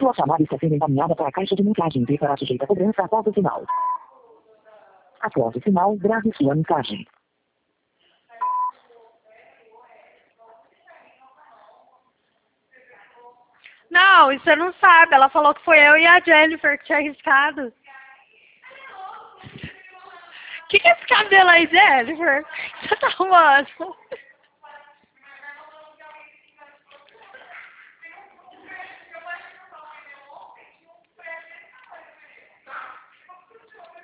Sua chamada está sendo encaminhada para a caixa de mensagem e será sujeita a cobrança após o sinal. Após o sinal, grave sua mensagem. Não, isso você não sabe. Ela falou que foi eu e a Jennifer que tinha arriscado. O que é esse cabelo aí, Jennifer? Você tá arrumando?